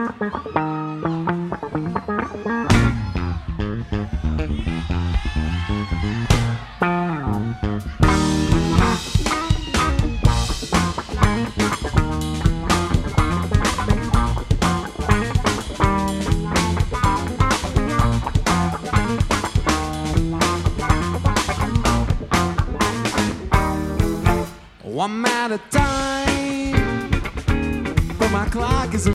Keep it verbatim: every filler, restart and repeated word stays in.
One man at a time, but my clock is